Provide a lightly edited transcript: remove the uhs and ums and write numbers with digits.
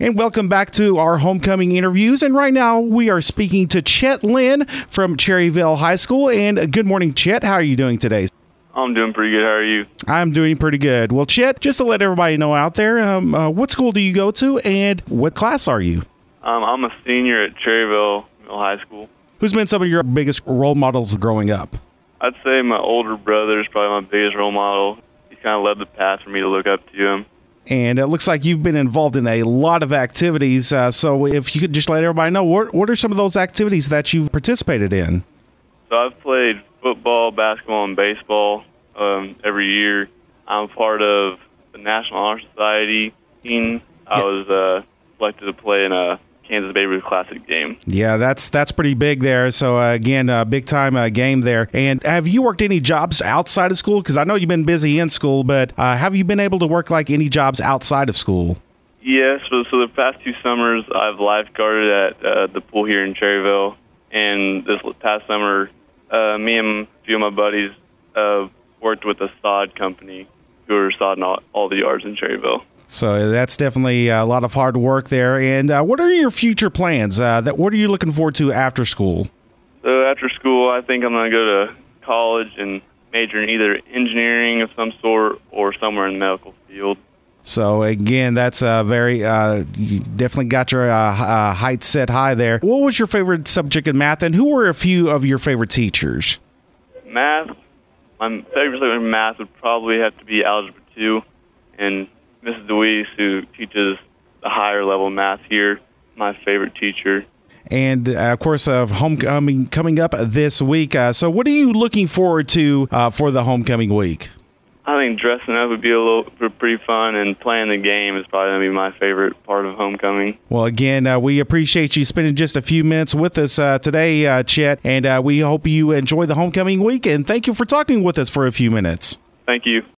And welcome back to our homecoming interviews. And right now we are speaking to Chet Lynn from Cherryville High School. And good morning, Chet. How are you doing today? I'm doing pretty good. How are you? I'm doing pretty good. Well, Chet, just to let everybody know out there, what school do you go to and what class are you? I'm a senior at Cherryville Middle High School. Who's been some of your biggest role models growing up? I'd say my older brother is probably my biggest role model. He's kind of led the path for me to look up to him. And it looks like you've been involved in a lot of activities. So if you could just let everybody know, what are some of those activities that you've participated in? So I've played football, basketball, and baseball every year. I'm part of the National Honor Society team. I was selected to play in a Kansas Baby Ruth Classic game. Yeah, that's pretty big there. So, again, a big-time game there. And have you worked any jobs outside of school? Because I know you've been busy in school, but have you been able to work like any jobs outside of school? Yes, so the past 2 summers, I've lifeguarded at the pool here in Cherryville. And this past summer, me and a few of my buddies worked with a sod company who are sodding all the yards in Cherryville. So that's definitely a lot of hard work there. And what are your future plans? What are you looking forward to after school? So after school, I think I'm going to go to college and major in either engineering of some sort or somewhere in the medical field. So, again, that's you definitely got your height set high there. What was your favorite subject in math, and who were a few of your favorite teachers? Math. My favorite subject in math would probably have to be Algebra 2, and Mrs. DeWeese, who teaches the higher level math here, my favorite teacher. And, of course, homecoming coming up this week. So what are you looking forward to for the homecoming week? I think dressing up would be pretty fun, and playing the game is probably going to be my favorite part of homecoming. Well, again, we appreciate you spending just a few minutes with us today, Chet, and we hope you enjoy the homecoming week, and thank you for talking with us for a few minutes. Thank you.